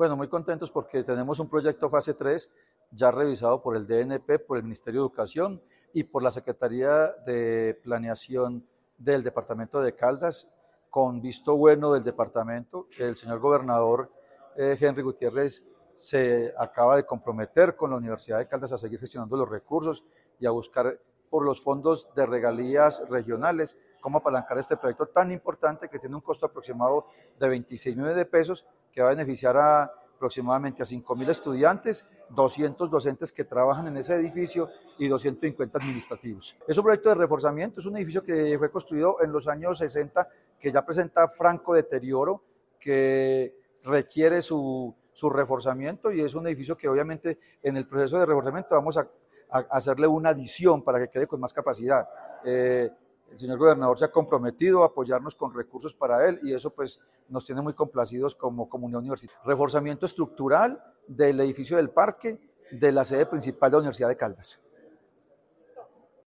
Bueno, muy contentos porque tenemos un proyecto fase 3 ya revisado por el DNP, por el Ministerio de Educación y por la Secretaría de Planeación del Departamento de Caldas, con visto bueno del departamento. El señor gobernador Henry Gutiérrez se acaba de comprometer con la Universidad de Caldas a seguir gestionando los recursos y a buscar por los fondos de regalías regionales cómo apalancar este proyecto tan importante que tiene un costo aproximado de 26 millones de pesos, que va a beneficiar a aproximadamente a 5.000 estudiantes, 200 docentes que trabajan en ese edificio y 250 administrativos. Es un proyecto de reforzamiento, es un edificio que fue construido en los años 60, que ya presenta franco deterioro, que requiere su reforzamiento, y es un edificio que obviamente en el proceso de reforzamiento vamos a hacerle una adición para que quede con más capacidad. El señor gobernador se ha comprometido a apoyarnos con recursos para él y eso pues nos tiene muy complacidos como comunidad universitaria. Reforzamiento estructural del edificio del parque, de la sede principal de la Universidad de Caldas.